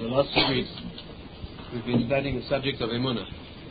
the last 2 weeks, we've been studying the subject of Emunah.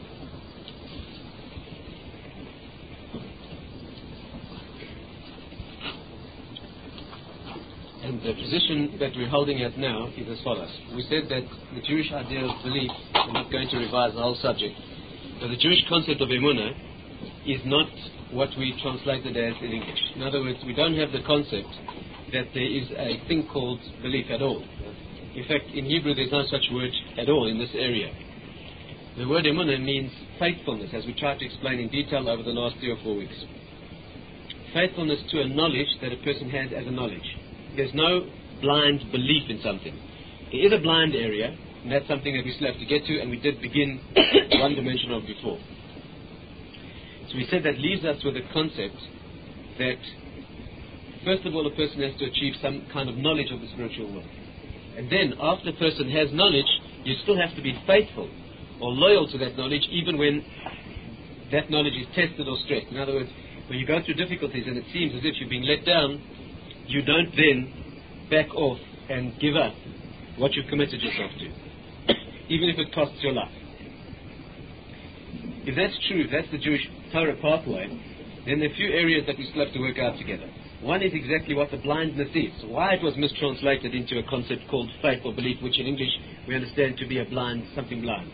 And the position that we're holding at now is as follows. We said that the Jewish idea of belief, we're not going to revise the whole subject, but the Jewish concept of Emunah is not what we translated as in English. In other words, we don't have the concept that there is a thing called belief at all. In fact, in Hebrew there's no such word at all in this area. The word Emunah means faithfulness, as we tried to explain in detail over the last 3 or 4 weeks. Faithfulness to a knowledge that a person has as a knowledge. There's no blind belief in something. There is a blind area, and that's something that we still have to get to, and we did begin one dimension of before. So we said that leaves us with a concept that, first of all, a person has to achieve some kind of knowledge of the spiritual world. And then, after a person has knowledge, you still have to be faithful or loyal to that knowledge, even when that knowledge is tested or stressed. In other words, when you go through difficulties and it seems as if you're being let down, you don't then back off and give up what you've committed yourself to, even if it costs your life. If that's true, if that's the Jewish Torah pathway, then there are a few areas that we still have to work out together. One is exactly what the blindness is, why it was mistranslated into a concept called faith or belief, which in English we understand to be something blind.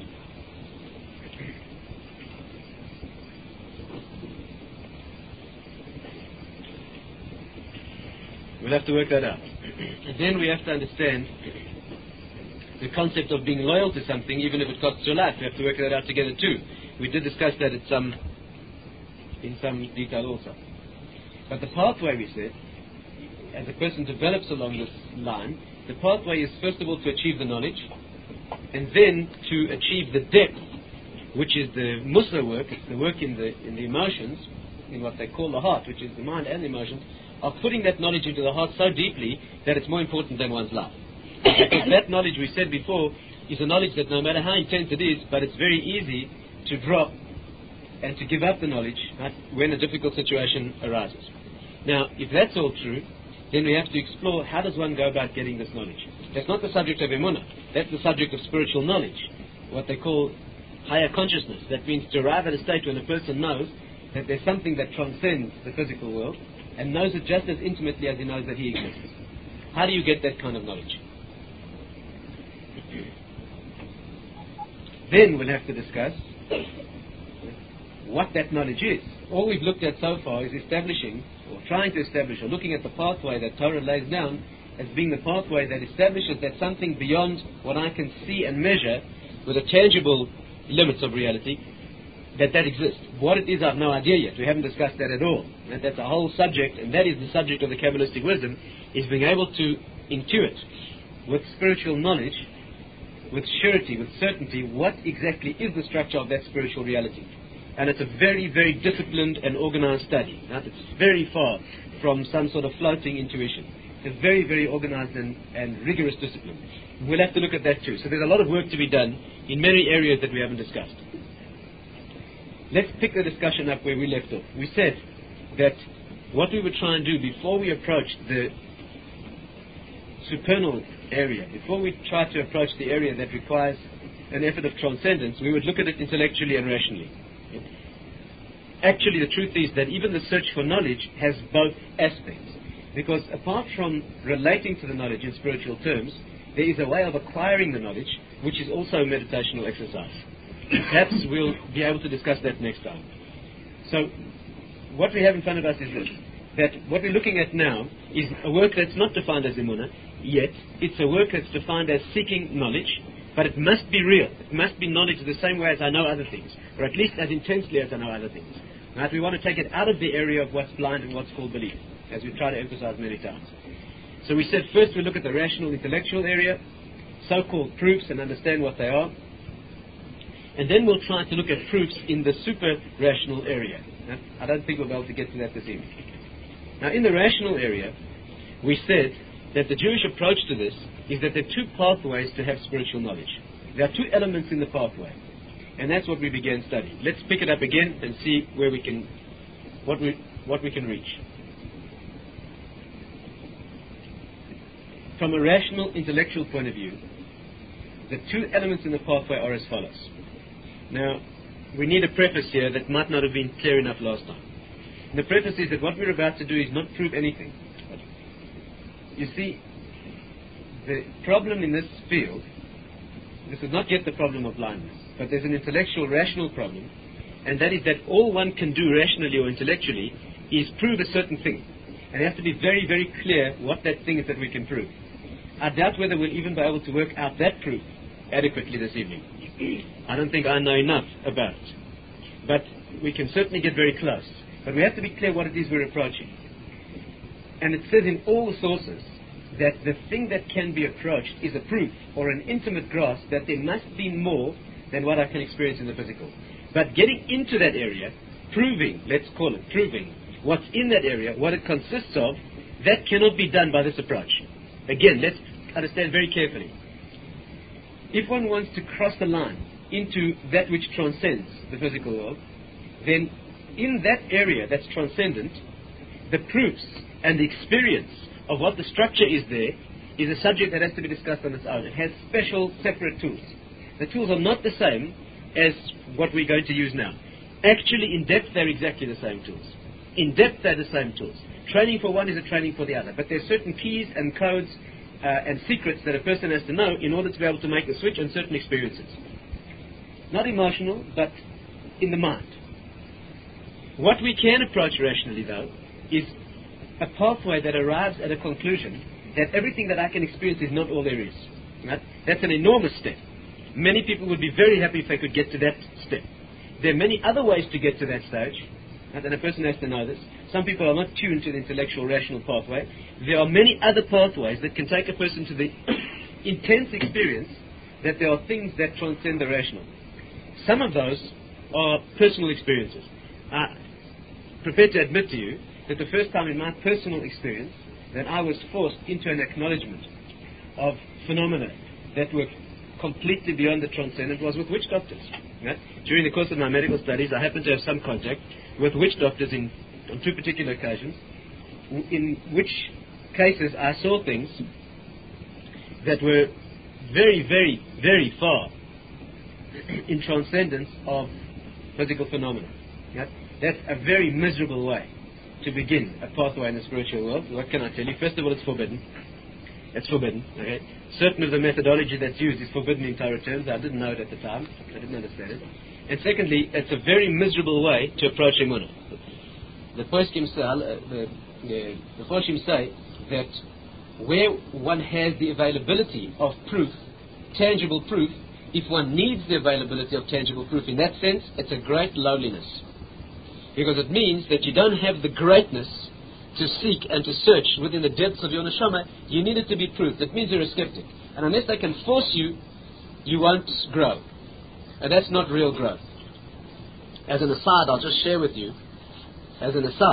We'll have to work that out. And then we have to understand the concept of being loyal to something, even if it costs your life. We have to work that out together too. We did discuss that in some detail also. But the pathway, we said, as a person develops along this line, the pathway is first of all to achieve the knowledge, and then to achieve the depth, which is the Musa work, it's the work in the emotions, in what they call the heart, which is the mind and the emotions, of putting that knowledge into the heart so deeply that it's more important than one's life. Because that knowledge, we said before, is a knowledge that no matter how intense it is, but it's very easy to drop and to give up the knowledge when a difficult situation arises. Now, if that's all true, then we have to explore how does one go about getting this knowledge. That's not the subject of Emunah. That's the subject of spiritual knowledge, what they call higher consciousness. That means to arrive at a state when a person knows that there's something that transcends the physical world and knows it just as intimately as he knows that he exists. How do you get that kind of knowledge? Then we'll have to discuss what that knowledge is. All we've looked at so far is establishing, or trying to establish, or looking at the pathway that Torah lays down as being the pathway that establishes that something beyond what I can see and measure with the tangible limits of reality, that exists. What it is, I've no idea yet. We haven't discussed that at all. And that's a whole subject, and that is the subject of the Kabbalistic wisdom, is being able to intuit with spiritual knowledge, with surety, with certainty, what exactly is the structure of that spiritual reality. And it's a very, very disciplined and organized study. Now, it's very far from some sort of floating intuition. It's a very, very organized and rigorous discipline. We'll have to look at that too. So there's a lot of work to be done in many areas that we haven't discussed. Let's pick the discussion up where we left off. We said that what we would try and do before we approach the supernal area, before we try to approach the area that requires an effort of transcendence, we would look at it intellectually and rationally. Actually, the truth is that even the search for knowledge has both aspects. Because apart from relating to the knowledge in spiritual terms, there is a way of acquiring the knowledge, which is also a meditational exercise. Perhaps we'll be able to discuss that next time. So, what we have in front of us is this, that what we're looking at now is a work that's not defined as Emunah, yet it's a work that's defined as seeking knowledge, but it must be real. It must be knowledge the same way as I know other things, or at least as intensely as I know other things. Right? We want to take it out of the area of what's blind and what's called belief, as we try to emphasize many times. So we said first we look at the rational intellectual area, so-called proofs, and understand what they are. And then we'll try to look at proofs in the super-rational area. Now, I don't think we'll be able to get to that this evening. Now, in the rational area, we said that the Jewish approach to this is that there are two pathways to have spiritual knowledge. There are two elements in the pathway. And that's what we began studying. Let's pick it up again and see where we can, what we can reach. From a rational, intellectual point of view, the two elements in the pathway are as follows. Now, we need a preface here that might not have been clear enough last time. And the preface is that what we're about to do is not prove anything. You see, the problem in this field, this is not yet the problem of blindness, but there's an intellectual, rational problem, and that is that all one can do rationally or intellectually is prove a certain thing. And it has to be very, very clear what that thing is that we can prove. I doubt whether we'll even be able to work out that proof adequately this evening. I don't think I know enough about it. But we can certainly get very close. But we have to be clear what it is we're approaching. And it says in all the sources that the thing that can be approached is a proof or an intimate grasp that there must be more than what I can experience in the physical. But getting into that area, proving, let's call it proving, what's in that area, what it consists of, that cannot be done by this approach. Again, let's understand very carefully. If one wants to cross the line into that which transcends the physical world, then in that area that's transcendent, the proofs and the experience of what the structure is there is a subject that has to be discussed on its own. It has special, separate tools. The tools are not the same as what we're going to use now. Actually, in depth, they're exactly the same tools. In depth, they're the same tools. Training for one is a training for the other. But there's certain keys and codes and secrets that a person has to know in order to be able to make the switch on certain experiences. Not emotional, but in the mind. What we can approach rationally, though, is a pathway that arrives at a conclusion that everything that I can experience is not all there is. Right? That's an enormous step. Many people would be very happy if they could get to that step. There are many other ways to get to that stage, right? And a person has to know this. Some people are not tuned to the intellectual, rational pathway. There are many other pathways that can take a person to the intense experience that there are things that transcend the rational. Some of those are personal experiences. I'm prepared to admit to you that the first time in my personal experience that I was forced into an acknowledgement of phenomena that were completely beyond the transcendent was with witch doctors. Right? During the course of my medical studies, I happened to have some contact with witch doctors on two particular occasions, in which cases I saw things that were very, very, very far in transcendence of physical phenomena. Right? That's a very miserable way to begin a pathway in the spiritual world. What can I tell you? First of all, it's forbidden. It's forbidden. Okay? Certain of the methodology that's used is forbidden in Torah terms. I didn't know it at the time. I didn't understand it. And secondly, it's a very miserable way to approach Emunah. The poskim say that where one has the availability of proof, tangible proof, if one needs the availability of tangible proof, in that sense, it's a great lowliness. Because it means that you don't have the greatness to seek and to search within the depths of your neshama. You need it to be proved. That means you're a skeptic. And unless they can force you, you won't grow. And that's not real growth. As an aside, I'll just share with you, a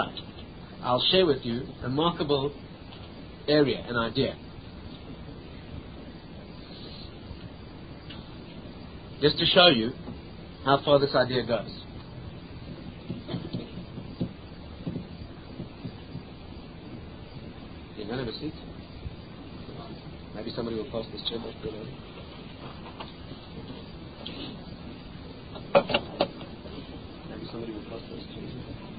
remarkable area, an idea. Just to show you how far this idea goes. You don't have a seat? Maybe somebody will pass this chair back to you. Maybe somebody will pass this chair.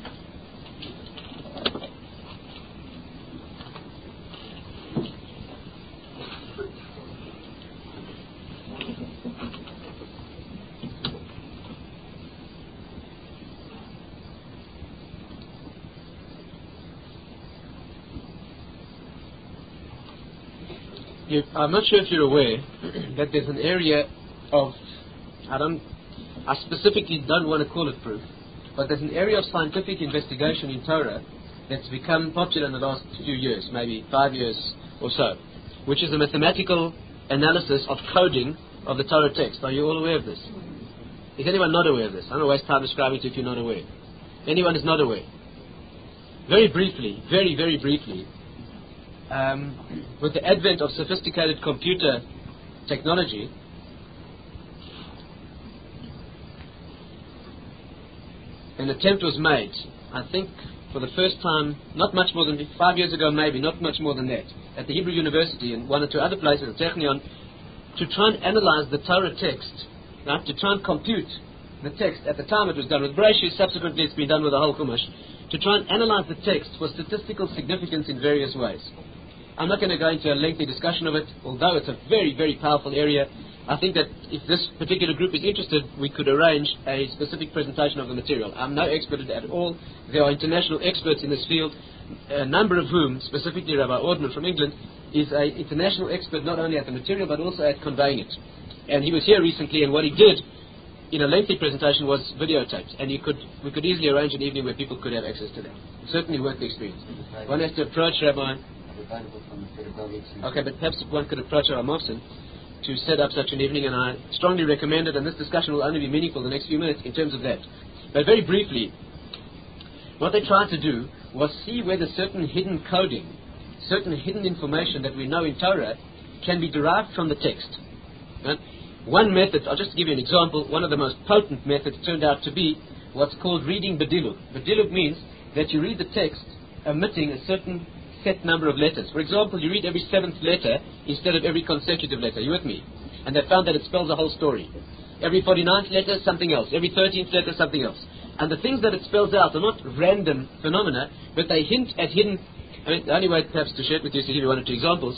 I'm not sure if you're aware that there's an area of, I specifically don't want to call it proof, but there's an area of scientific investigation in Torah that's become popular in the last few years, maybe 5 years or so, which is a mathematical analysis of coding of the Torah text. Are you all aware of this? Is anyone not aware of this? I don't waste time describing it if you're not aware. Anyone is not aware? Very briefly, very, very briefly, with the advent of sophisticated computer technology, an attempt was made, I think for the first time, not much more than 5 years ago maybe, not much more than that, at the Hebrew University and one or two other places, at Technion, to try and analyze the Torah text, right, to try and compute the text. At the time it was done with Bereshit, subsequently it's been done with the whole Chumash, to try and analyze the text for statistical significance in various ways. I'm not going to go into a lengthy discussion of it, although it's a very, very powerful area. I think that if this particular group is interested, we could arrange a specific presentation of the material. I'm no expert at all. There are international experts in this field, a number of whom, specifically Rabbi Ordman from England, is an international expert not only at the material but also at conveying it. And he was here recently, and what he did in a lengthy presentation was videotaped, and we could easily arrange an evening where people could have access to that. Certainly worth the experience. One has to approach Rabbi. Okay, but perhaps one could approach Rabbi Mohsen to set up such an evening, and I strongly recommend it, and this discussion will only be meaningful the next few minutes in terms of that. But very briefly, what they tried to do was see whether certain hidden coding, certain hidden information that we know in Torah can be derived from the text. Right? One method, I'll just give you an example, one of the most potent methods turned out to be what's called reading Bedilug. Bedilug means that you read the text omitting a certain set number of letters. For example, you read every 7th letter instead of every consecutive letter. You with me? And they found that it spells the whole story. Every 49th letter, something else. Every 13th letter, something else. And the things that it spells out are not random phenomena, but they hint at hidden... I mean, the only way perhaps to share it with you is to give you one or two examples.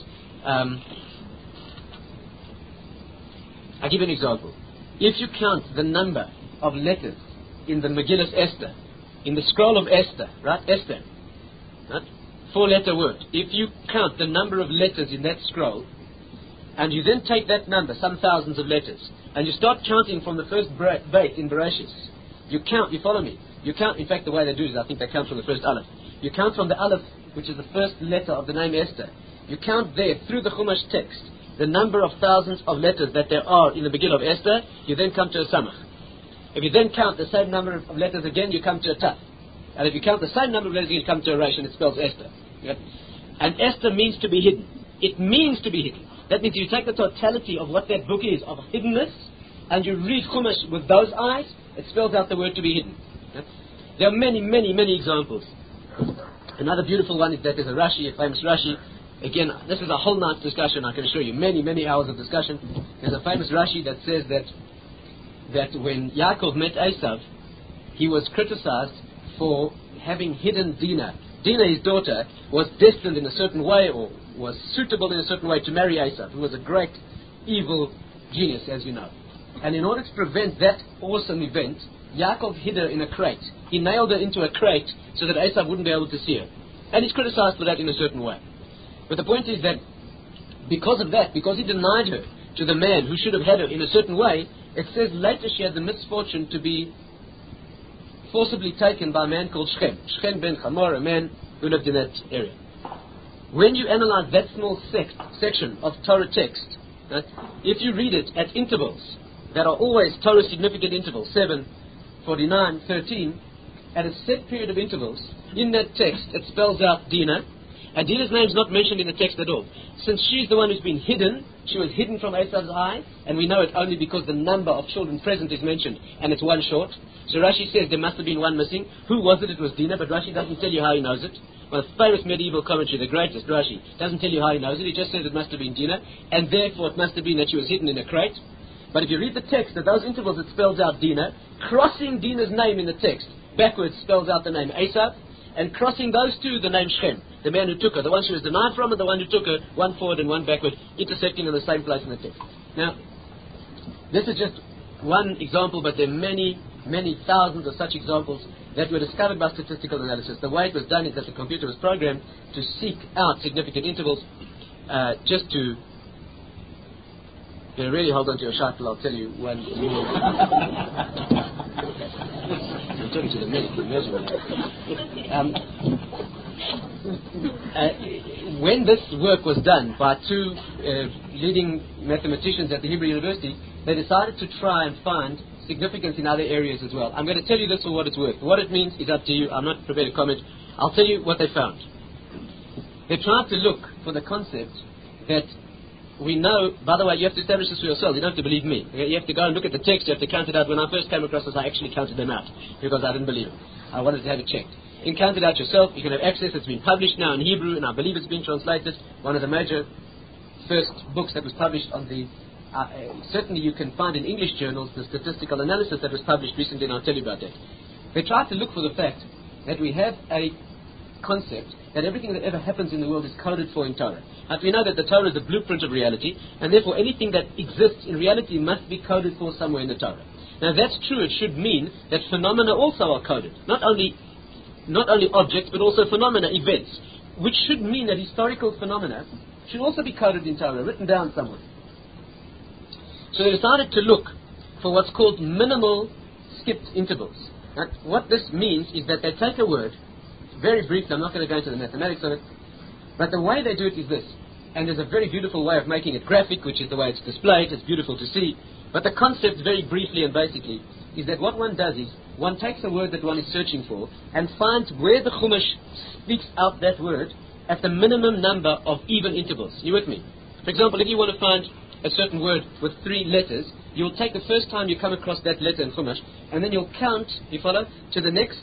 I'll give you an example. If you count the number of letters in the Megillas Esther, in the scroll of Esther, right? Esther, right? 4-letter word. If you count the number of letters in that scroll, and you then take that number, some thousands of letters, and you start counting from the first bait in Bereshit, you count, you follow me? You count, in fact the way they do it is I think they count from the first Aleph. You count from the Aleph, which is the first letter of the name Esther. You count there, through the Chumash text, the number of thousands of letters that there are in the beginning of Esther, you then come to a Samach. If you then count the same number of letters again, you come to a Taf. And if you count the same number of letters, you come to a Resh, and it spells Esther. Yep. And Esther means to be hidden. It means to be hidden. That means you take the totality of what that book is, of hiddenness, and you read Chumash with those eyes, it spells out the word to be hidden. Yep. There are many, many, many examples. Another beautiful one is that there's a Rashi, a famous Rashi. Again, this is a whole night's discussion, I can assure you, many, many hours of discussion. There's a famous Rashi that says that when Yaakov met Esav, he was criticized for having hidden Dinah. Dinah, his daughter, was destined in a certain way, or was suitable in a certain way to marry Esav, who was a great evil genius, as you know. And in order to prevent that awesome event, Yaakov hid her in a crate. He nailed her into a crate so that Esav wouldn't be able to see her. And he's criticized for that in a certain way. But the point is that because of that, because he denied her to the man who should have had her in a certain way, it says later she had the misfortune to be forcibly taken by a man called Shechem. Shechem ben Hamor, a man who lived in that area. When you analyze that small section of Torah text, right, if you read it at intervals that are always Torah significant intervals, 7, 49, 13, at a set period of intervals, in that text it spells out Dinah, and Dinah's name is not mentioned in the text at all. Since she's the one who's been hidden, she was hidden from Esav's eye, and we know it only because the number of children present is mentioned, and it's one short. So Rashi says there must have been one missing. Who was it? It was Dinah, but Rashi doesn't tell you how he knows it. Well, the famous medieval commentary, the greatest, Rashi, doesn't tell you how he knows it. He just says it must have been Dinah, and therefore it must have been that she was hidden in a crate. But if you read the text, at those intervals it spells out Dinah, crossing Dinah's name in the text, backwards spells out the name Esav, and crossing those two, the name Shechem, the man who took her, the one she was denied from and the one who took her, one forward and one backward, intersecting in the same place in the text. Now, this is just one example, but there are many, many thousands of such examples that were discovered by statistical analysis. The way it was done is that the computer was programmed to seek out significant intervals, just to really hold on to your shuttle. I'll tell you one more. I'm talking to the medical measurement. When this work was done by two leading mathematicians at the Hebrew University, they decided to try and find significance in other areas as well. I'm going to tell you this for what it's worth. What it means is up to you. I'm not prepared to comment. I'll tell you what they found. They tried to look for the concept that we know. By the way, you have to establish this for yourself. You don't have to believe me. You have to go and look at the text. You have to count it out. When I first came across this, I actually counted them out because I didn't believe it. I wanted to have it checked. You can count it out yourself. You can have access. It's been published now in Hebrew, and I believe it's been translated. One of the major first books that was published on the certainly you can find in English journals the statistical analysis that was published recently, and I'll tell you about that. They tried to look for the fact that we have a concept that everything that ever happens in the world is coded for in Torah. And we know that the Torah is the blueprint of reality, and therefore anything that exists in reality must be coded for somewhere in the Torah. Now, if that's true, it should mean that phenomena also are coded. Not only objects, but also phenomena, events, which should mean that historical phenomena should also be coded in Torah, written down somewhere. So they decided to look for what's called minimal skipped intervals. Now, what this means is that they take a word, very briefly, I'm not going to go into the mathematics of it, but the way they do it is this, and there's a very beautiful way of making it graphic, which is the way it's displayed. It's beautiful to see, but the concept, very briefly and basically, is that what one does is one takes a word that one is searching for and finds where the Chumash speaks out that word at the minimum number of even intervals. You with me? For example, if you want to find a certain word with 3 letters, you'll take the first time you come across that letter in Chumash, and then you'll count, you follow, to the next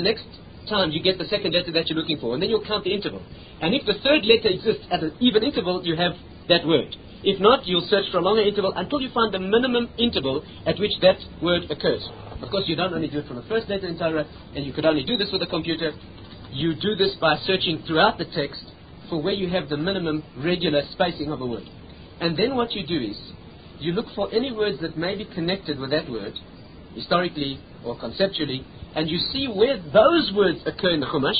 time you get the second letter that you're looking for, and then you'll count the interval. And if the third letter exists at an even interval, you have that word. If not, you'll search for a longer interval until you find the minimum interval at which that word occurs. Of course, you don't only do it from the first letter in Torah, and you could only do this with a computer. You do this by searching throughout the text for where you have the minimum regular spacing of a word. And then what you do is, you look for any words that may be connected with that word, historically or conceptually, and you see where those words occur in the Chumash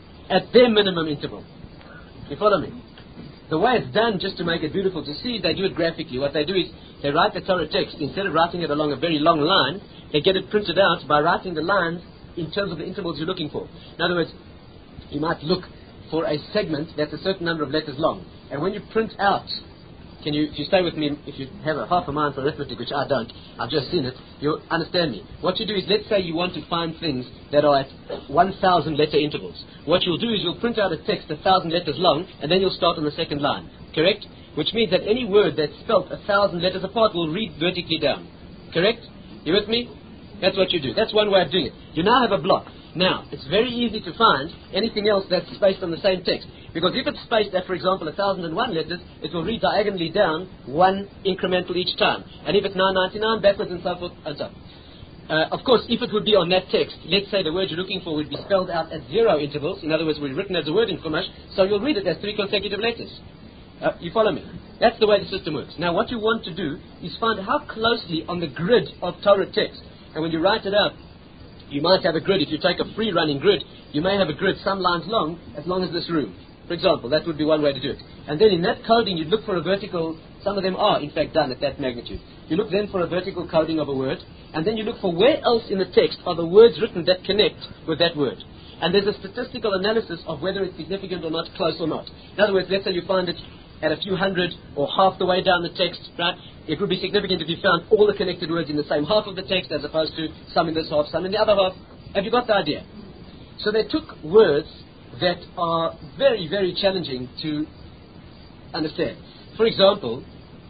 at their minimum interval. You follow me? The way it's done, just to make it beautiful to see, they do it graphically. What they do is, they write the Torah text. Instead of writing it along a very long line, they get it printed out by writing the lines in terms of the intervals you're looking for. In other words, you might look for a segment that's a certain number of letters long. And when you print out, if you stay with me, if you have a half a mind for arithmetic, which I don't, I've just seen it, you'll understand me. What you do is, let's say you want to find things that are at 1,000 letter intervals. What you'll do is you'll print out a text 1,000 letters long, and then you'll start on the second line. Correct? Which means that any word that's spelt 1,000 letters apart will read vertically down. Correct? You with me? That's what you do. That's one way of doing it. You now have a block. Now, it's very easy to find anything else that's spaced on the same text. Because if it's spaced at, for example, 1,001 letters, it will read diagonally down 1 incremental each time. And if it's 999, backwards and so forth and so on. Of course, if it would be on that text, let's say the word you're looking for would be spelled out at 0 intervals. In other words, would be written as a word in Chumash, so you'll read it as 3 consecutive letters. You follow me? That's the way the system works. Now, what you want to do is find how closely on the grid of Torah text. And when you write it out, you might have a grid. If you take a free-running grid, you may have a grid some lines long, as long as this room. For example, that would be one way to do it. And then in that coding, you'd look for a vertical. Some of them are, in fact, done at that magnitude. You look then for a vertical coding of a word, and then you look for where else in the text are the words written that connect with that word. And there's a statistical analysis of whether it's significant or not, close or not. In other words, let's say you find it at a few hundred or half the way down the text, right? It would be significant if you found all the connected words in the same half of the text as opposed to some in this half, some in the other half. Have you got the idea? So they took words that are very, very challenging to understand. For example,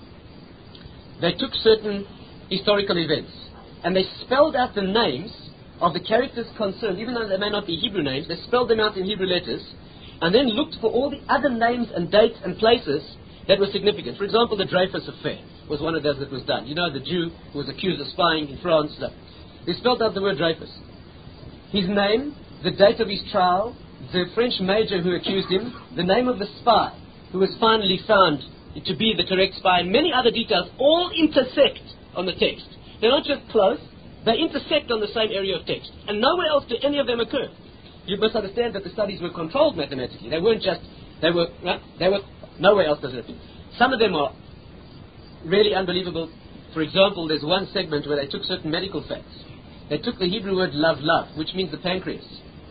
they took certain historical events and they spelled out the names of the characters concerned, even though they may not be Hebrew names. They spelled them out in Hebrew letters and then looked for all the other names and dates and places that were significant. For example, the Dreyfus affair was one of those that was done. You know, the Jew who was accused of spying in France. They spelled out the word Dreyfus. His name, the date of his trial, the French major who accused him, the name of the spy who was finally found to be the correct spy, and many other details all intersect on the text. They're not just close, they intersect on the same area of text. And nowhere else do any of them occur. You must understand that the studies were controlled mathematically. They weren't just, they were nowhere else does it appear. Some of them are really unbelievable. For example, there's one segment where they took certain medical facts. They took the Hebrew word love, which means the pancreas,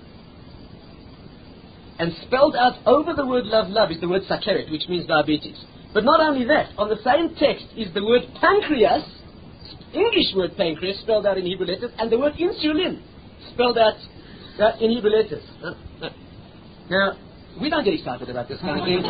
and spelled out over the word love is the word sakeret, which means diabetes. But not only that, on the same text is the word pancreas, English word pancreas, spelled out in Hebrew letters, and the word insulin, spelled out in Hebrew letters. Now, we don't get excited about this kind of thing.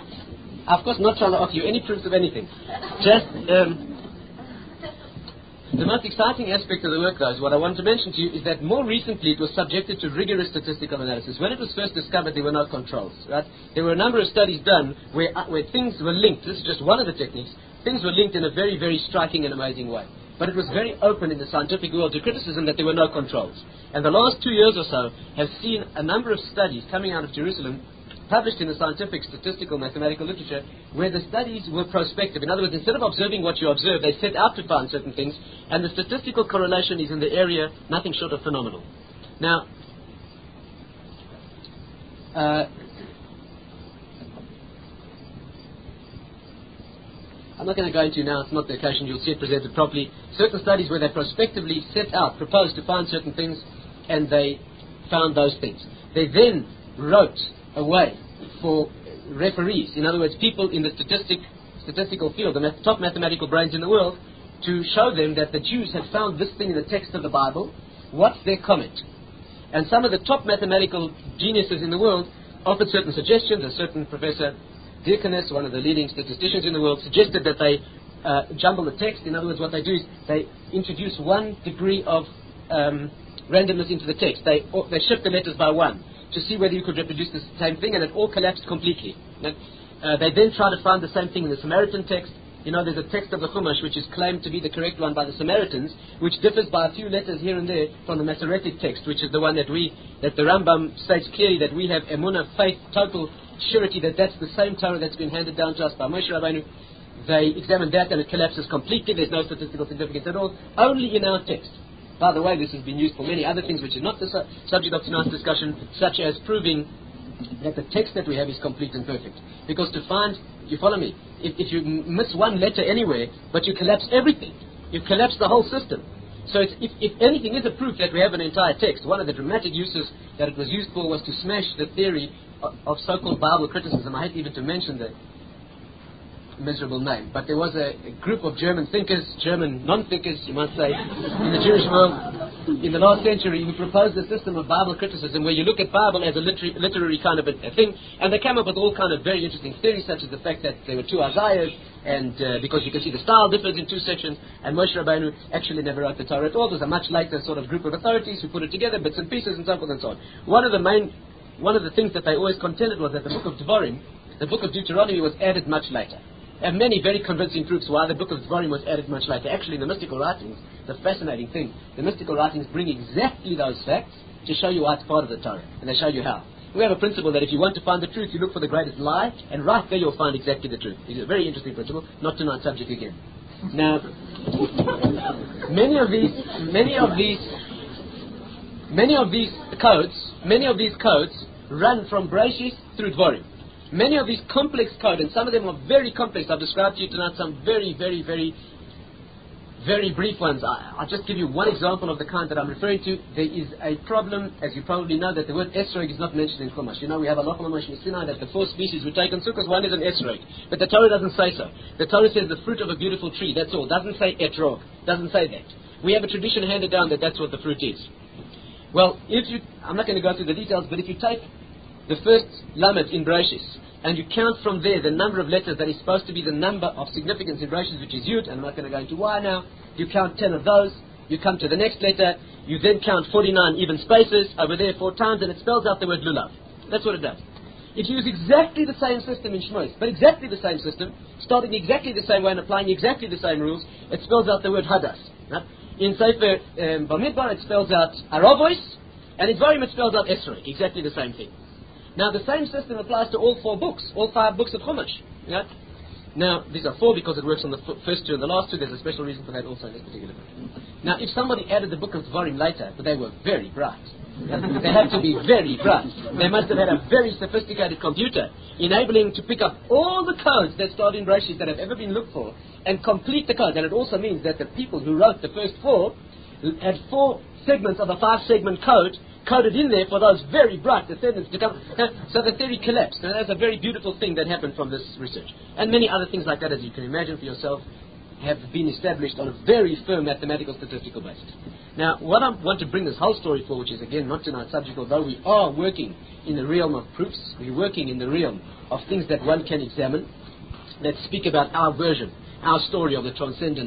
Of course, not trying to offer you any proofs of anything. Just, The most exciting aspect of the work, though, is what I want to mention to you, is that more recently it was subjected to rigorous statistical analysis. When it was first discovered, there were no controls. Right? There were a number of studies done where things were linked. This is just one of the techniques. Things were linked in a very, very striking and amazing way. But it was very open in the scientific world to criticism that there were no controls. And the last 2 years or so have seen a number of studies coming out of Jerusalem, published in the scientific, statistical, mathematical literature, where the studies were prospective. In other words, instead of observing what you observe, they set out to find certain things, and the statistical correlation is in the area nothing short of phenomenal. Now, I'm not going to go into now, it's not the occasion, you'll see it presented properly. Certain studies where they prospectively set out, proposed to find certain things, and they found those things. They then wrote a way for referees, in other words, people in the statistical field, the top mathematical brains in the world, to show them that the Jews had found this thing in the text of the Bible. What's their comment? And some of the top mathematical geniuses in the world offered certain suggestions. A certain Professor Dierkenes, one of the leading statisticians in the world, suggested that they jumble the text. In other words, what they do is they introduce 1 degree of randomness into the text. They shift the letters by 1 to see whether you could reproduce the same thing, and it all collapsed completely. They then try to find the same thing in the Samaritan text. You know, there's a text of the Chumash which is claimed to be the correct one by the Samaritans, which differs by a few letters here and there from the Masoretic text, which is the one that the Rambam states clearly that we have emunah, faith, total surety that that's the same Torah that's been handed down to us by Moshe Rabbeinu. They examine that and it collapses completely. There's no statistical significance at all, only in our text. By the way, this has been used for many other things which is not the subject of tonight's discussion, such as proving that the text that we have is complete and perfect. Because to find, you follow me, if you miss one letter anywhere, but you collapse everything, you collapse the whole system. So if anything is a proof that we have an entire text, one of the dramatic uses that it was used for was to smash the theory of so-called Bible criticism. I hate even to mention the miserable name, but there was a group of German thinkers, German non-thinkers, you might say, in the Jewish world in the last century who proposed a system of Bible criticism where you look at Bible as a literary kind of a thing, and they came up with all kind of very interesting theories, such as the fact that there were 2 Isaiahs, and because you can see the style differs in 2 sections, and Moshe Rabbeinu actually never wrote the Torah at all. It was a much later sort of group of authorities who put it together, bits and pieces, and so forth and so on. One of the things that they always contended was that the book of Devarim, the book of Deuteronomy, was added much later. And many very convincing proofs why the book of Devarim was added much later. Actually, in the mystical writings, the fascinating thing, the mystical writings bring exactly those facts to show you why it's part of the Torah, and they show you how. We have a principle that if you want to find the truth, you look for the greatest lie, and right there you'll find exactly the truth. It's a very interesting principle, not tonight's subject again. Now, many of these codes run from Bereshis through Dvarim. Many of these complex codes, and some of them are very complex. I've described to you tonight some very, very, very, very brief ones. I'll just give you one example of the kind that I'm referring to. There is a problem, as you probably know, that the word esrog is not mentioned in Chumash. You know, we have a lot of Moshe Sinai that the 4 species we take on Sukkot, one is an esrog. But the Torah doesn't say so. The Torah says the fruit of a beautiful tree, that's all. Doesn't say etrog. Doesn't say that. We have a tradition handed down that that's what the fruit is. Well, I'm not going to go through the details, but if you take the first lamed in Bereshis, and you count from there the number of letters that is supposed to be the number of significance in Bereshis, which is Yud, and I'm not going to go into why now. You count 10 of those, you come to the next letter, you then count 49 even spaces over there 4 times, and it spells out the word Lulav. That's what it does. It uses exactly the same system in Shmos, but exactly the same system, starting exactly the same way and applying exactly the same rules. It spells out the word Hadas. Right? In Sefer Bamidbar, it spells out Aravois, and in Dvarim it spells out Esrog, exactly the same thing. Now, the same system applies to all 4 books, all 5 books of Chumash. Right? Now, these are 4 because it works on the first 2 and the last 2. There's a special reason for that also in this particular book. Now, if somebody added the book of Dvarim later, but they were very bright, they had to be very bright. They must have had a very sophisticated computer, enabling to pick up all the codes that start in Bereshit that have ever been looked for, and complete the codes. And it also means that the people who wrote the first 4 had 4 segments of a 5-segment code, coded in there for those very bright descendants to come. So the theory collapsed. And that's a very beautiful thing that happened from this research. And many other things like that, as you can imagine for yourself, have been established on a very firm mathematical statistical basis. Now, what I want to bring this whole story for, which is again not tonight's subject, although we are working in the realm of proofs, we're working in the realm of things that one can examine, that speak about our version, our story of the transcendent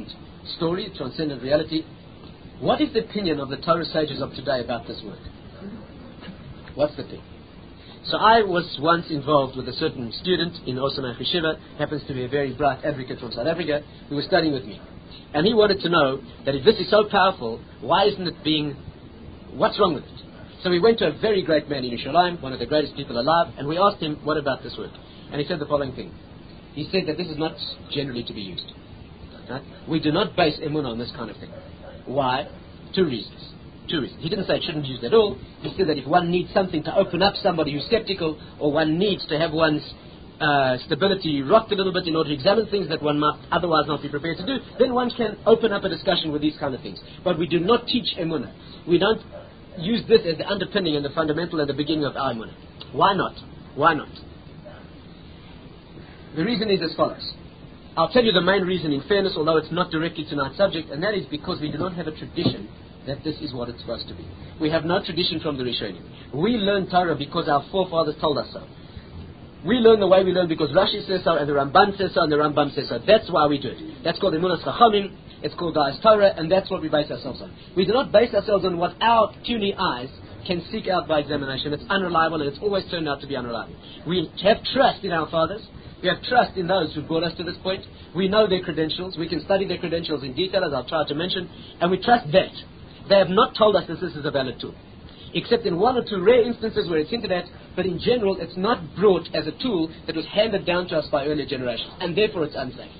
story, transcendent reality. What is the opinion of the Torah sages of today about this work? What's the thing? So I was once involved with a certain student in Osama Yeshiva, happens to be a very bright advocate from South Africa, who was studying with me. And he wanted to know that if this is so powerful, why isn't it being, what's wrong with it? So we went to a very great man in Yerushalayim, one of the greatest people alive, and we asked him, what about this work? And he said the following thing. He said that this is not generally to be used. Right? We do not base emunah on this kind of thing. Why? Two reasons. He didn't say it shouldn't be used at all. He said that if one needs something to open up somebody who's skeptical, or one needs to have one's stability rocked a little bit in order to examine things that one might otherwise not be prepared to do, then one can open up a discussion with these kind of things. But we do not teach emunah. We don't use this as the underpinning and the fundamental and the beginning of our emunah. Why not? Why not? The reason is as follows. I'll tell you the main reason, in fairness, although it's not directly tonight's subject, and that is because we do not have a tradition that this is what it's supposed to be. We have no tradition from the Rishonim. We learn Torah because our forefathers told us so. We learn the way we learn because Rashi says so, and the Ramban says so, and the Rambam says so. That's why we do it. That's called Emunas Chachamim, it's called Da'as Torah, and that's what we base ourselves on. We do not base ourselves on what our puny eyes can seek out by examination. It's unreliable, and it's always turned out to be unreliable. We have trust in our fathers. We have trust in those who brought us to this point. We know their credentials. We can study their credentials in detail, as I'll try to mention, and we trust that. They have not told us that this is a valid tool, except in one or two rare instances where it's hinted at, but in general it's not brought as a tool that was handed down to us by earlier generations, and therefore it's unsafe.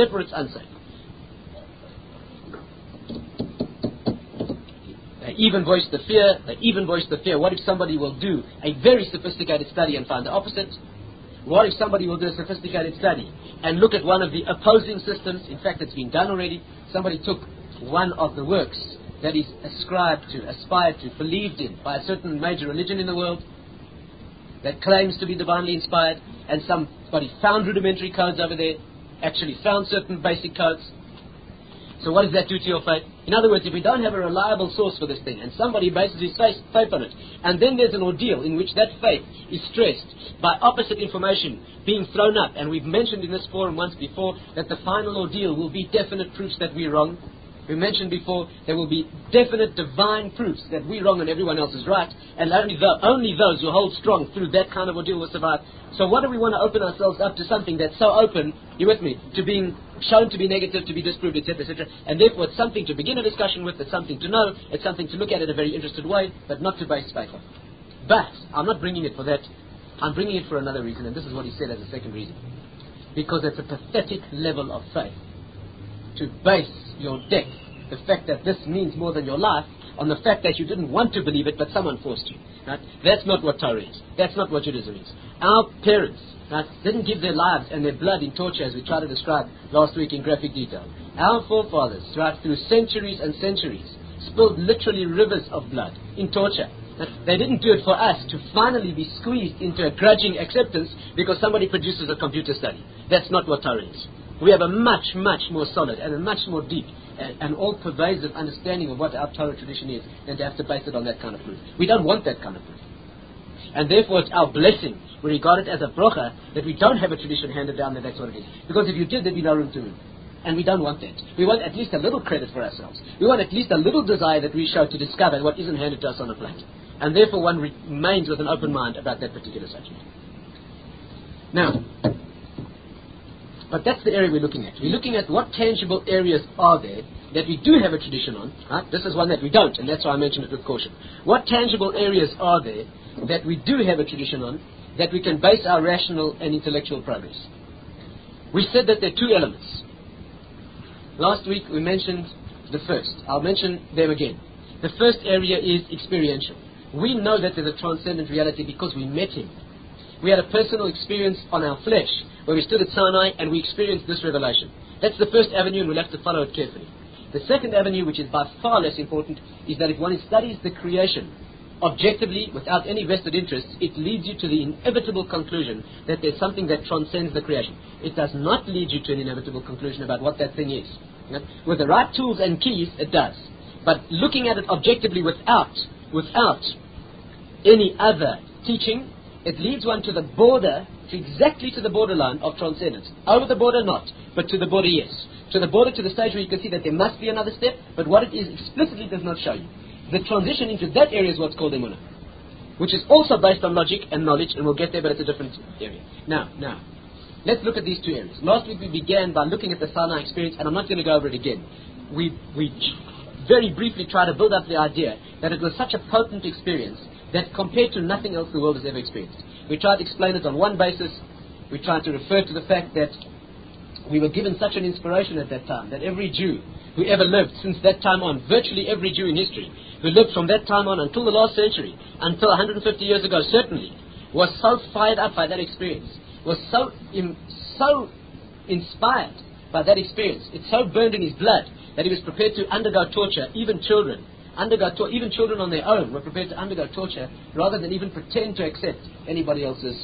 They even voice the fear. What if somebody will do a very sophisticated study and find the opposite? What if somebody will do a sophisticated study and look at one of the opposing systems? In fact, it's been done already. Somebody took one of the works that is ascribed to, aspired to, believed in by a certain major religion in the world that claims to be divinely inspired, and somebody found rudimentary codes over there, actually found certain basic codes. So what does that do to your faith? In other words, if we don't have a reliable source for this thing, and somebody bases his faith on it, and then there's an ordeal in which that faith is stressed by opposite information being thrown up, and we've mentioned in this forum once before that the final ordeal will be definite proofs that we're wrong. We mentioned before there will be definite divine proofs that we're wrong and everyone else is right, and only those who hold strong through that kind of ordeal will survive. So what do we want to open ourselves up to something that's so open, you with me, to being shown to be negative, to be disproved, etc., etc., and therefore it's something to begin a discussion with, it's something to know, it's something to look at in a very interested way, but not to base faith on. But I'm not bringing it for that. I'm bringing it for another reason, and this is what he said as a second reason. Because it's a pathetic level of faith to base your death, the fact that this means more than your life, on the fact that you didn't want to believe it, but someone forced you. Right? That's not what Torah is. That's not what Judaism is. Our parents, right, didn't give their lives and their blood in torture, as we tried to describe last week in graphic detail. Our forefathers, right, through centuries and centuries, spilled literally rivers of blood in torture. They didn't do it for us to finally be squeezed into a grudging acceptance because somebody produces a computer study. That's not what Torah is. We have a much, much more solid and a much more deep and all-pervasive understanding of what our Torah tradition is than to have to base it on that kind of proof. We don't want that kind of proof. And therefore it's our blessing. We regard it as a bracha that we don't have a tradition handed down that that's what it is. Because if you did, there'd be no room to move. And we don't want that. We want at least a little credit for ourselves. We want at least a little desire that we show to discover what isn't handed to us on a plate. And therefore one remains with an open mind about that particular subject. Now, but that's the area we're looking at. We're looking at what tangible areas are there that we do have a tradition on. Right? This is one that we don't, and that's why I mention it with caution. What tangible areas are there that we do have a tradition on that we can base our rational and intellectual progress? We said that there are two elements. Last week we mentioned the first. I'll mention them again. The first area is experiential. We know that there's a transcendent reality because we met him. We had a personal experience on our flesh where we stood at Sinai and we experienced this revelation. That's the first avenue, and we'll have to follow it carefully. The second avenue, which is by far less important, is that if one studies the creation objectively without any vested interest, it leads you to the inevitable conclusion that there's something that transcends the creation. It does not lead you to an inevitable conclusion about what that thing is. With the right tools and keys, it does. But looking at it objectively without any other teaching, It leads one to the border, exactly to the borderline of transcendence. Over the border, not, but to the border, yes. To the border, to the stage where you can see that there must be another step, but what it is explicitly does not show you. The transition into that area is what's called emunah, which is also based on logic and knowledge, and we'll get there, but it's a different area. Now, let's look at these two areas. Last week we began by looking at the Sinai experience, and I'm not going to go over it again. We very briefly tried to build up the idea that it was such a potent experience that compared to nothing else the world has ever experienced. We tried to explain it on one basis. We tried to refer to the fact that we were given such an inspiration at that time, that every Jew who ever lived since that time on, virtually every Jew in history, who lived from that time on until the last century, until 150 years ago certainly, was so fired up by that experience, was so inspired by that experience, it so burned in his blood that he was prepared to undergo torture. Even children on their own were prepared to undergo torture rather than even pretend to accept anybody else's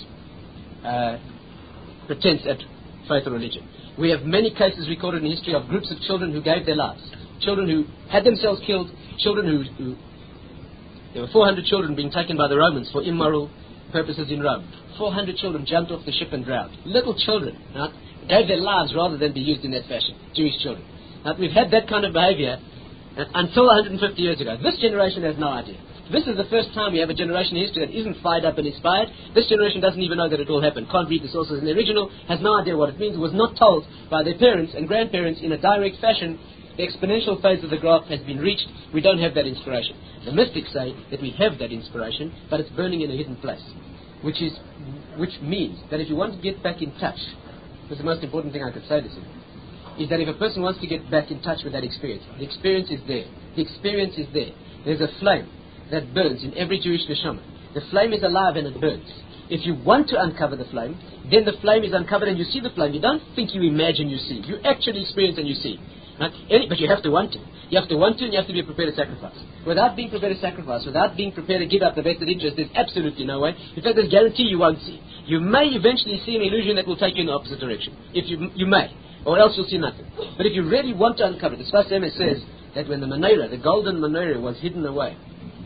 pretense at faith or religion. We have many cases recorded in history of groups of children who gave their lives, children who had themselves killed, children who there were 400 children being taken by the Romans for immoral purposes in Rome. 400 children jumped off the ship and drowned. Little children, right, gave their lives rather than be used in that fashion. Jewish children. Now, we've had that kind of behavior until 150 years ago. This generation has no idea. This is the first time we have a generation in history that isn't fired up and inspired. This generation doesn't even know that it will happen. Can't read the sources in the original, has no idea what it means, was not told by their parents and grandparents in a direct fashion. The exponential phase of the graph has been reached. We don't have that inspiration. The mystics say that we have that inspiration, but it's burning in a hidden place, which means that if you want to get back in touch, that's the most important thing I could say this in, is that if a person wants to get back in touch with that experience, the experience is there. The experience is there. There's a flame that burns in every Jewish neshama. The flame is alive and it burns. If you want to uncover the flame, then the flame is uncovered and you see the flame. You don't think you imagine you see. You actually experience and you see. Right? But you have to want to. You have to want to and you have to be prepared to sacrifice. Without being prepared to sacrifice, without being prepared to give up the vested interest, there's absolutely no way. In fact, there's guarantee you won't see. You may eventually see an illusion that will take you in the opposite direction. If you may. Or else you'll see nothing. But if you really want to uncover it, the Sfas Emes says that when the menorah, the golden menorah, was hidden away,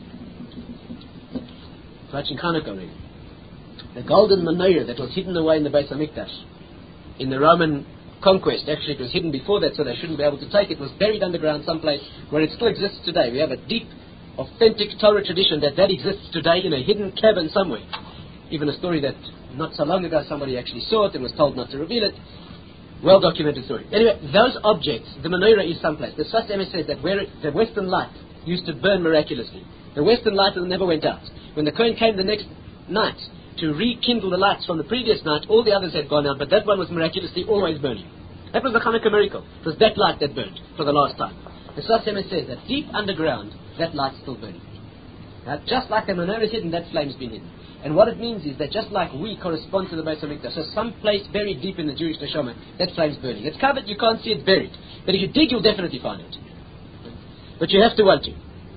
watching Hanukkah really, the golden menorah that was hidden away in the Beis HaMikdash, in the Roman conquest, actually it was hidden before that so they shouldn't be able to take it, was buried underground someplace where it still exists today. We have a deep, authentic Torah tradition that exists today in a hidden cavern somewhere. Even a story that not so long ago somebody actually saw it and was told not to reveal it. Well documented story. Anyway, those objects, the menorah is someplace. The Sfas Emes says that where the western light used to burn miraculously, the western light never went out. When the Kohen came the next night to rekindle the lights from the previous night, all the others had gone out, but that one was miraculously always burning. That was the Hanukkah miracle. It was that light that burned for the last time. The Sfas Emes says that deep underground, that light's still burning. Now, just like the menorah is hidden, that flame's been hidden. And what it means is that just like we correspond to the Beis HaMikdash, so some place buried deep in the Jewish neshama, that flame's burning. It's covered, you can't see it, buried. But if you dig, you'll definitely find it. But you have to want to.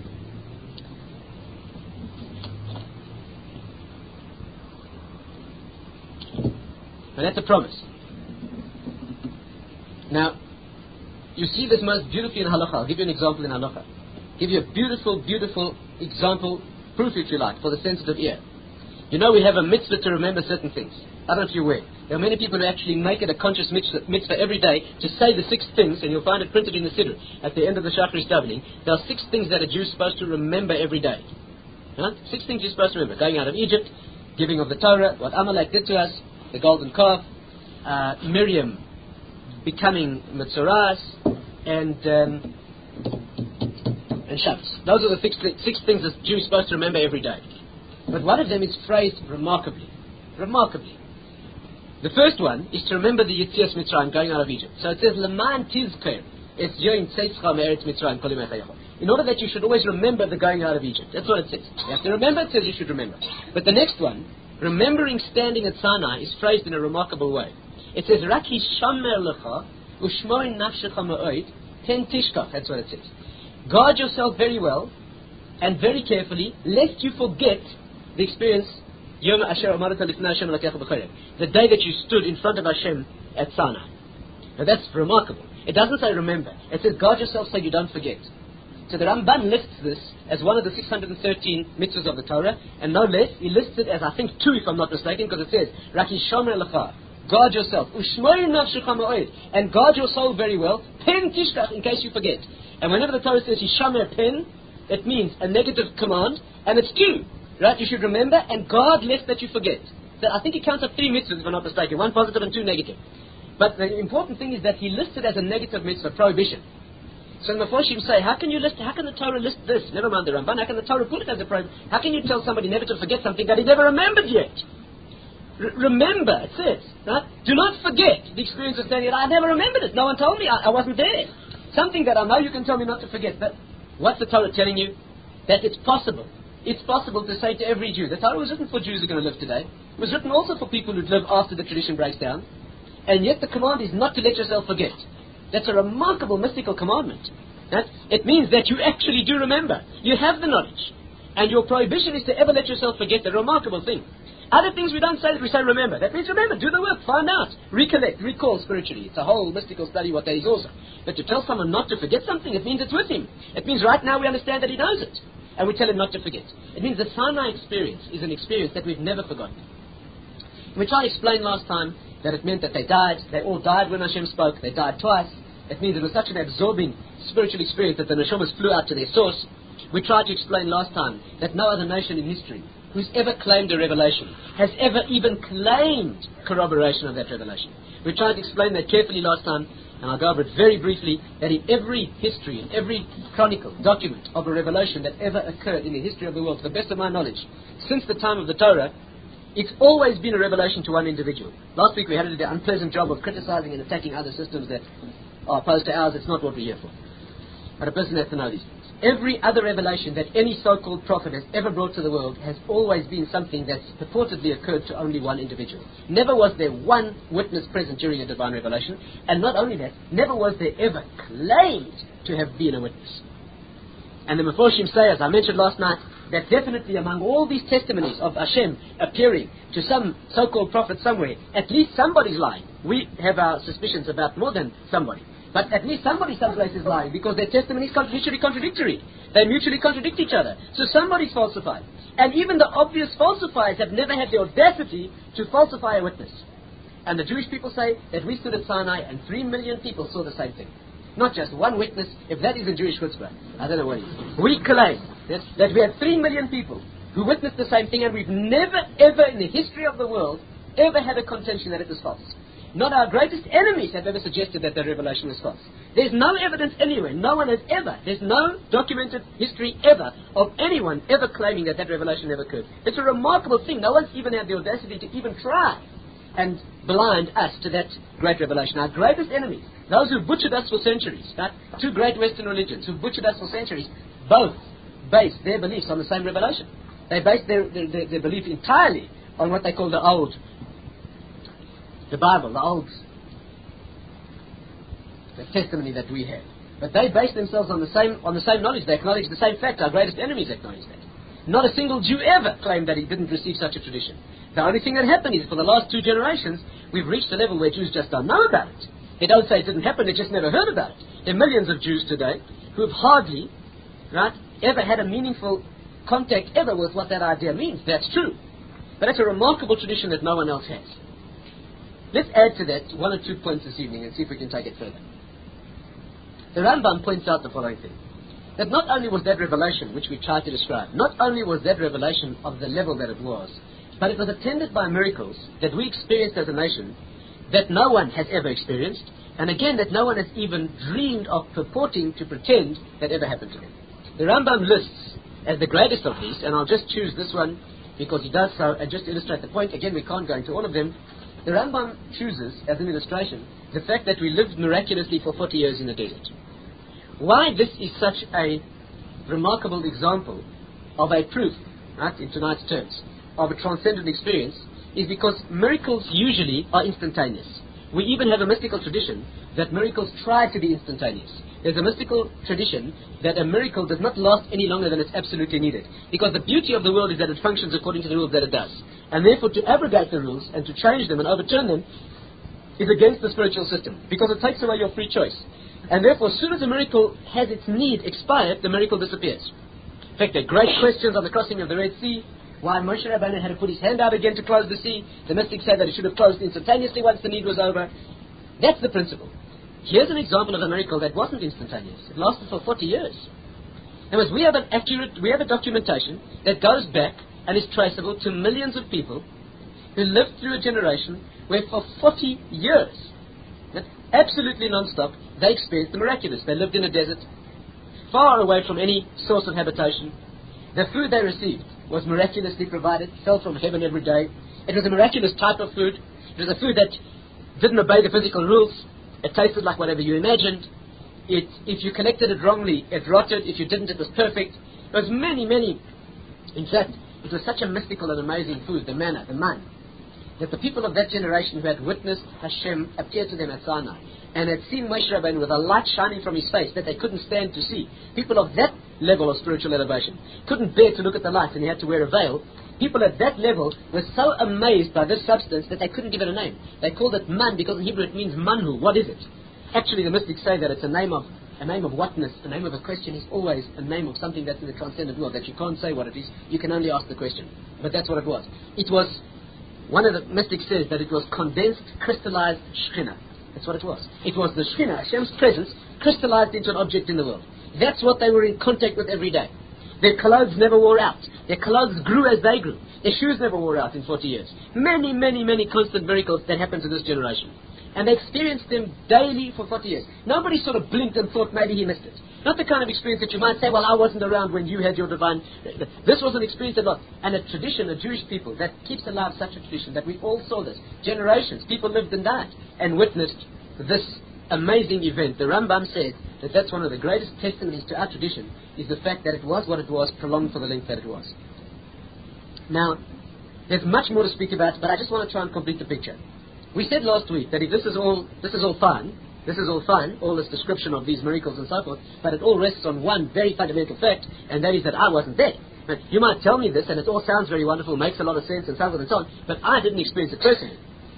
And that's a promise. Now, you see this most beautifully in Halacha. I'll give you an example in Halacha. Give you a beautiful, beautiful example, proof if you like, for the sensitive ear. You know we have a mitzvah to remember certain things. I don't know if you're aware. There are many people who actually make it a conscious mitzvah every day to say the 6 things, and you'll find it printed in the Siddur at the end of the Shacharis davening. There are 6 things that a Jew is supposed to remember every day. Right? 6 things you're supposed to remember. Going out of Egypt, giving of the Torah, what Amalek did to us, the golden calf, Miriam becoming Mitzoras, and Shabbos. Those are the 6 things a Jew is supposed to remember every day. But one of them is phrased remarkably. Remarkably. The first one is to remember the Yetzias Mitzrayim, going out of Egypt. So it says, L'man tizker es yoin tzeitzcha me'eretz Mitzrayim kol yemei chayecha. In order that you should always remember the going out of Egypt. That's what it says. You have to remember, it says you should remember. But the next one, remembering standing at Sinai, is phrased in a remarkable way. It says, Rak hishamer lecha u'shmoin nafshecha me'oid ten tishkach. That's what it says. Guard yourself very well and very carefully, lest you forget the experience, the day that you stood in front of Hashem at Sinai. Now that's remarkable. It doesn't say remember. It says guard yourself so you don't forget. So the Ramban lists this as one of the 613 mitzvahs of the Torah, and no less, he lists it as, I think, 2 if I'm not mistaken, because it says, Raki shomer lecha, guard yourself, ushmoy nafshecha ma'od, and guard your soul very well, pen tishkach, in case you forget. And whenever the Torah says, Yishamer pen, it means a negative command, and it's 2, right? You should remember, and guard lest that you forget. So I think he counts up 3 mitzvahs if I'm not mistaken, 1 positive and 2 negative. But the important thing is that he lists it as a negative mitzvah, prohibition. So the Meforshim say, how can the Torah list this? Never mind the Ramban, how can the Torah put it as a prohibition? How can you tell somebody never to forget something that he never remembered yet? Remember, it says, right? Do not forget the experience of saying, I never remembered it, no one told me, I wasn't there. Something that I know you can tell me not to forget. But what's the Torah telling you? That it's possible. It's possible to say to every Jew. The Torah was written for Jews who are going to live today. It was written also for people who live after the tradition breaks down. And yet the command is not to let yourself forget. That's a remarkable mystical commandment. Right? It means that you actually do remember. You have the knowledge. And your prohibition is to ever let yourself forget. A remarkable thing. Other things we don't say, we say remember. That means remember, do the work, find out, recollect, recall spiritually. It's a whole mystical study what that is also. But to tell someone not to forget something, it means it's with him. It means right now we understand that he knows it. And we tell him not to forget. It means the Sinai experience is an experience that we've never forgotten. We tried to explain last time that it meant that they died. They all died when Hashem spoke. They died twice. It means it was such an absorbing spiritual experience that the neshamas flew out to their source. We tried to explain last time that no other nation in history who's ever claimed a revelation has ever even claimed corroboration of that revelation. We tried to explain that carefully last time, and I'll go over it very briefly, that in every history, in every chronicle, document of a revelation that ever occurred in the history of the world, to the best of my knowledge, since the time of the Torah, it's always been a revelation to one individual. Last week we had the unpleasant job of criticizing and attacking other systems that are opposed to ours. It's not what we're here for. But a person has to know these things. Every other revelation that any so-called prophet has ever brought to the world has always been something that's purportedly occurred to only one individual. Never was there one witness present during a divine revelation, and not only that, never was there ever claimed to have been a witness. And the Meforshim say, as I mentioned last night, that definitely among all these testimonies of Hashem appearing to some so-called prophet somewhere, at least somebody's lying. We have our suspicions about more than somebody. But at least somebody someplace is lying, because their testimony is contradictory. They mutually contradict each other. So somebody's falsified. And even the obvious falsifiers have never had the audacity to falsify a witness. And the Jewish people say that we stood at Sinai and 3 million people saw the same thing. Not just one witness. If that is a Jewish chutzpah, I don't know what it is. We claim that we have 3 million people who witnessed the same thing, and we've never, ever in the history of the world, ever had a contention that it was false. Not our greatest enemies have ever suggested that the revelation was false. There's no evidence anywhere. No one has ever. There's no documented history ever of anyone ever claiming that revelation never occurred. It's a remarkable thing. No one's even had the audacity to even try and blind us to that great revelation. Our greatest enemies, those who butchered us for centuries, right? 2 great Western religions who butchered us for centuries, both based their beliefs on the same revelation. They based their belief entirely on what they call the Bible, the testimony that we have. But they base themselves on the same knowledge. They acknowledge the same fact. Our greatest enemies acknowledge that. Not a single Jew ever claimed that he didn't receive such a tradition. The only thing that happened is for the last 2 generations, we've reached a level where Jews just don't know about it. They don't say it didn't happen, they just never heard about it. There are millions of Jews today who have hardly, ever had a meaningful contact ever with what that idea means. That's true. But it's a remarkable tradition that no one else has. Let's add to that 1 or 2 points this evening and see if we can take it further. The Rambam points out the following thing. That not only was that revelation, which we tried to describe, not only was that revelation of the level that it was, but it was attended by miracles that we experienced as a nation that no one has ever experienced, and again that no one has even dreamed of purporting to pretend that ever happened to them. The Rambam lists as the greatest of these, and I'll just choose this one because he does so, and just to illustrate the point, again we can't go into all of them. The Rambam chooses, as an illustration, the fact that we lived miraculously for 40 years in the desert. Why this is such a remarkable example of a proof, in tonight's terms, of a transcendent experience, is because miracles usually are instantaneous. We even have a mystical tradition that miracles try to be instantaneous. There's a mystical tradition that a miracle does not last any longer than it's absolutely needed. Because the beauty of the world is that it functions according to the rules that it does. And therefore to abrogate the rules and to change them and overturn them is against the spiritual system. Because it takes away your free choice. And therefore, as soon as a miracle has its need expired, the miracle disappears. In fact, there are great questions on the crossing of the Red Sea. Why Moshe Rabbeinu had to put his hand out again to close the sea. The mystics say that it should have closed instantaneously once the need was over. That's the principle. Here's an example of a miracle that wasn't instantaneous. It lasted for 40 years. In other words, we have a documentation that goes back and is traceable to millions of people who lived through a generation where for 40 years, absolutely non-stop, they experienced the miraculous. They lived in a desert, far away from any source of habitation. The food they received was miraculously provided, fell from heaven every day. It was a miraculous type of food. It was a food that didn't obey the physical rules. It tasted like whatever you imagined. If you collected it wrongly, it rotted. If you didn't, it was perfect. It was many. In fact, it was such a mystical and amazing food, the manna, the man, that the people of that generation who had witnessed Hashem appear to them at Sinai and had seen Moshe Rabbeinu with a light shining from his face that they couldn't stand to see. People of that level of spiritual elevation couldn't bear to look at the light, and he had to wear a veil. People at that level were so amazed by this substance that they couldn't give it a name. They called it man because in Hebrew it means manhu. What is it? Actually, the mystics say that it's a name of whatness. The name of a question is always a name of something that's in the transcendent world, that you can't say what it is. You can only ask the question. But that's what it was. It was, one of the mystics says that it was condensed, crystallized Shekhinah. That's what it was. It was the Shekhinah, Hashem's presence, crystallized into an object in the world. That's what they were in contact with every day. Their clothes never wore out. Their clothes grew as they grew. Their shoes never wore out in 40 years. Many constant miracles that happened to this generation. And they experienced them daily for 40 years. Nobody sort of blinked and thought maybe he missed it. Not the kind of experience that you might say, well, I wasn't around when you had your divine... This was an experience that was... And a tradition, a Jewish people, that keeps alive such a tradition, that we all saw this. Generations, people lived and died and witnessed this amazing event. The Rambam said that that's one of the greatest testimonies to our tradition, is the fact that it was what it was, prolonged for the length that it was. Now, there's much more to speak about, but I just want to try and complete the picture. We said last week that if this is all fine, all this description of these miracles and so forth, but it all rests on one very fundamental fact, and that is that I wasn't there. Now, you might tell me this, and it all sounds very wonderful, makes a lot of sense, and so forth and so on, but I didn't experience it personally.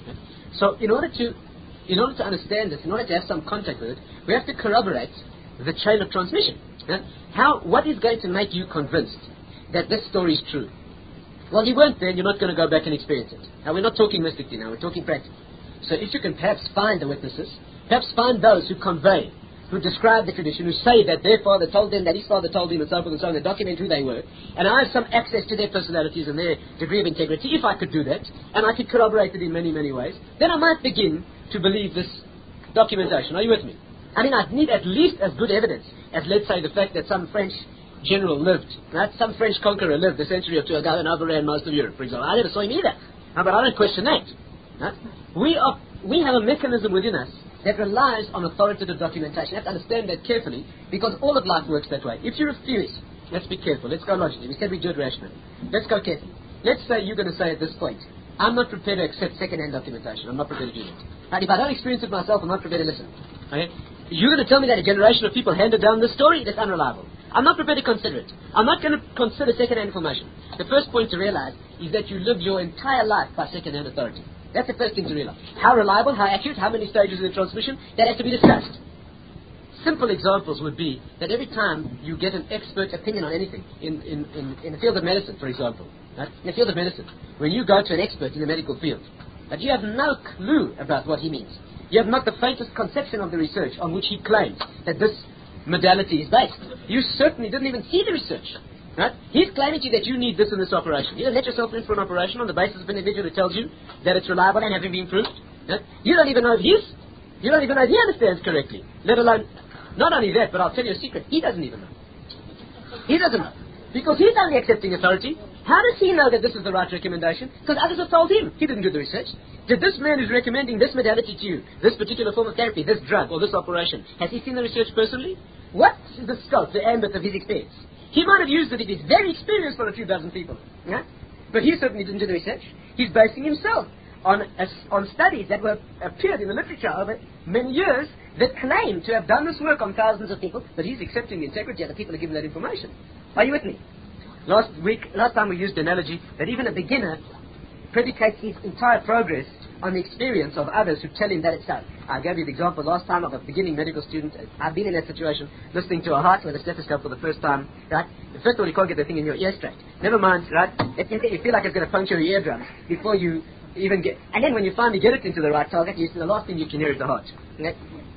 So in order to understand this, in order to have some contact with it, we have to corroborate the chain of transmission. What is going to make you convinced that this story is true? Well, you weren't there, and you're not going to go back and experience it. Now, we're not talking mystically now, we're talking practically. So if you can perhaps find the witnesses, perhaps find those who convey, who describe the tradition, who say that their father told them, that his father told him, and so forth and so on, they document who they were, and I have some access to their personalities and their degree of integrity, if I could do that, and I could corroborate it in many ways, then I might begin to believe this documentation. Are you with me? I mean, I'd need at least as good evidence as, let's say, the fact that some French general lived, right? Some French conqueror lived a century or two ago and overran most of Europe, for example. I never saw him either. But I don't question that. Right? We have a mechanism within us that relies on authoritative documentation. You have to understand that carefully, because all of life works that way. If you refuse, let's be careful. Let's go logically. We said we do it rationally. Let's go carefully. Let's say you're going to say at this point, I'm not prepared to accept second-hand documentation. I'm not prepared to do that. And if I don't experience it myself, I'm not prepared to listen. Okay? You're going to tell me that a generation of people handed down this story? That's unreliable. I'm not prepared to consider it. I'm not going to consider second-hand information. The first point to realize is that you live your entire life by second-hand authority. That's the first thing to realize. How reliable, how accurate, how many stages of the transmission, that has to be discussed. Simple examples would be that every time you get an expert opinion on anything, in the field of medicine, for example, right? In the field of medicine, when you go to an expert in the medical field, but you have no clue about what he means. You have not the faintest conception of the research on which he claims that this modality is based. You certainly didn't even see the research. Right? He's claiming to you that you need this in this operation. You don't let yourself in for an operation on the basis of an individual who tells you that it's reliable and having been proved. Right? You don't even know if he understands correctly. Let alone, not only that, but I'll tell you a secret. He doesn't even know. He doesn't know. Because he's only accepting authority. How does he know that this is the right recommendation? Because others have told him. He didn't do the research. Did this man who's recommending this modality to you, this particular form of therapy, this drug or this operation, has he seen the research personally? What is the scope, the ambit of his experience? He might have used it if he's very experienced for a few dozen people. Yeah? But he certainly didn't do the research. He's basing himself on studies that appeared in the literature over many years that claim to have done this work on thousands of people, but he's accepting the integrity of the people who give him that information. Are you with me? Last time we used the analogy that even a beginner predicates his entire progress on the experience of others who tell him that it's so. I gave you the example last time of a beginning medical student. I've been in that situation, listening to a heart with a stethoscope for the first time, right? First of all, you can't get the thing in your ear straight. Never mind, right? You feel like it's going to puncture your eardrums before you even get... And then when you finally get it into the right target, the last thing you can hear is the heart. Okay?